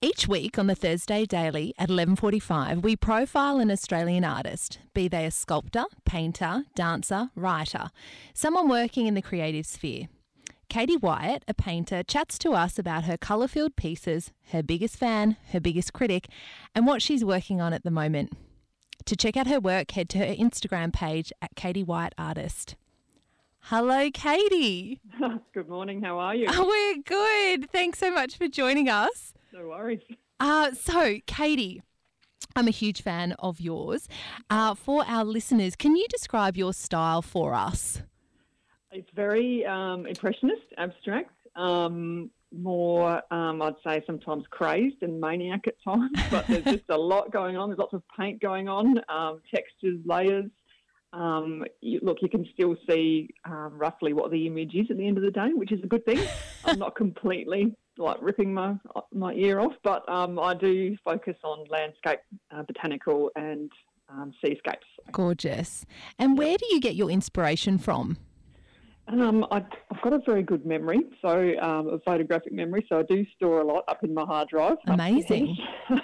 Each week on the Thursday Daily at 11:45, we profile an Australian artist, be they a sculptor, painter, dancer, writer, someone working in the creative sphere. Katie Wyatt, a painter, chats to us about her colour-filled pieces, her biggest fan, her biggest critic, and what she's working on at the moment. To check out her work, head to her Instagram page at Katie Wyatt Artist. Hello, Katie. Good morning. How are you? Oh, we're good. Thanks so much for joining us. No worries. So, Katie, I'm a huge fan of yours. For our listeners, can you describe your style for us? It's very impressionist, abstract, more, I'd say, sometimes crazed and maniac at times, but there's just a lot going on. There's lots of paint going on, textures, layers. You can still see roughly what the image is at the end of the day, which is a good thing. I'm not completely ripping my ear off, but I do focus on landscape, botanical and seascapes. Gorgeous. And where do you get your inspiration from? I've got a very good memory, so a photographic memory, so I do store a lot up in my hard drive. Amazing.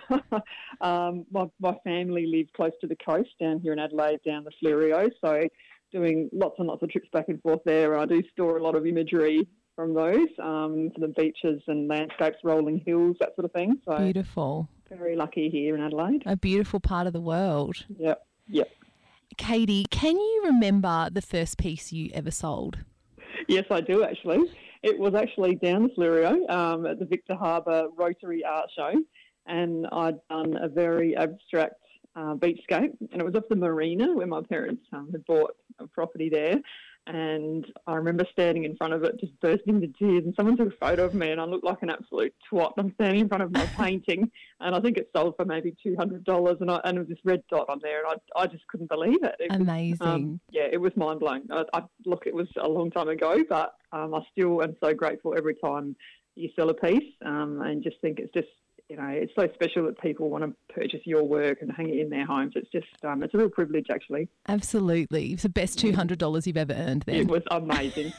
My family live close to the coast down here in Adelaide, down the Fleurieu, so doing lots and lots of trips back and forth there. I do store a lot of imagery from those, for the beaches and landscapes, rolling hills, that sort of thing. So beautiful. Very lucky here in Adelaide. A beautiful part of the world. Yep. Katie, can you remember the first piece you ever sold? Yes, I do actually. It was actually down the Fleurieu at the Victor Harbour Rotary Art Show, and I'd done a very abstract beachscape, and it was off the marina where my parents had bought a property there. And I remember standing in front of it, just bursting into tears, and someone took a photo of me and I looked like an absolute twat. I'm standing in front of my painting, and I think it sold for maybe $200, and it was this red dot on there, and I just couldn't believe it. Amazing. It was mind-blowing. It was a long time ago, but I still am so grateful every time you sell a piece, and just think it's just, it's so special that people want to purchase your work and hang it in their homes. It's just, it's a real privilege, actually. Absolutely. It's the best $200 you've ever earned then. It was amazing.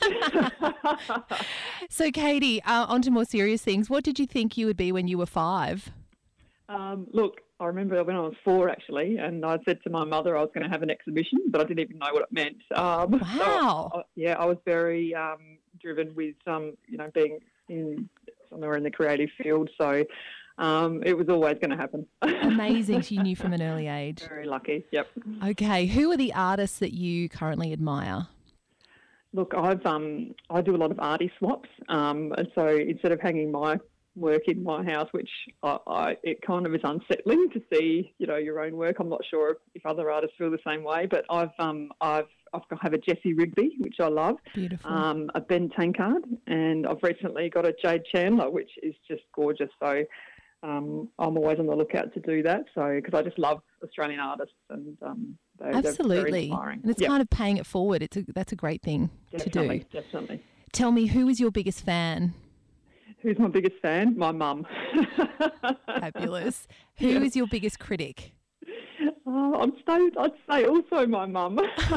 So, Katie, on to more serious things. What did you think you would be when you were 5? Look, I remember when I was 4, actually, and I said to my mother I was going to have an exhibition, but I didn't even know what it meant. Wow. So, I was very driven with, being somewhere in the creative field, so... it was always going to happen. Amazing. So you knew from an early age. Very lucky, yep. Okay. Who are the artists that you currently admire? Look, I do a lot of arty swaps, and so instead of hanging my work in my house, which it kind of is unsettling to see, your own work. I'm not sure if other artists feel the same way, but I have a Jessie Rigby, which I love. Beautiful. A Ben Tankard, and I've recently got a Jade Chandler, which is just gorgeous. So I'm always on the lookout to do that. So because I just love Australian artists, and absolutely, they're very inspiring. And it's kind of paying it forward. That's a great thing to do. Definitely. Tell me, who is your biggest fan? Who's my biggest fan? My mum. Fabulous. Who is your biggest critic? I'd say also my mum.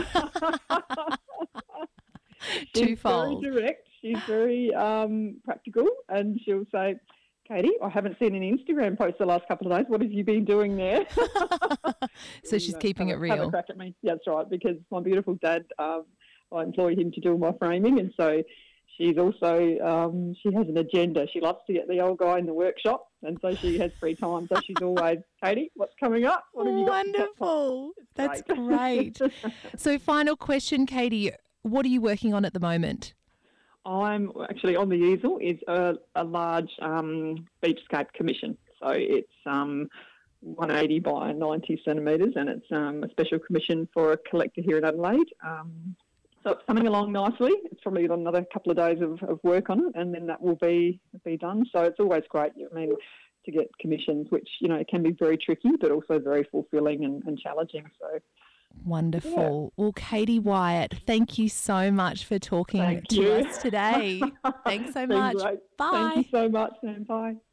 Twofold. She's very direct. She's very practical, and she'll say, Katie, I haven't seen an Instagram post the last couple of days. What have you been doing there? So she's keeping it real. Have a crack at me. Yeah, that's right, because my beautiful dad, I employ him to do my framing, and so she's also, she has an agenda. She loves to get the old guy in the workshop, and so she has free time. So she's always, Katie, what's coming up? What have you got? Wonderful. That's great. So final question, Katie, what are you working on at the moment? I'm actually on the easel is a large beachscape commission. So it's 180 by 90 centimetres, and it's a special commission for a collector here in Adelaide. So it's coming along nicely. It's probably got another couple of days of work on it, and then that will be done. So it's always great, to get commissions, which, it can be very tricky, but also very fulfilling and challenging. So wonderful. Yeah. Well, Katie Wyatt, thank you so much for talking to us today. Thanks so much. Great. Bye. Thank you so much, Sam. Bye.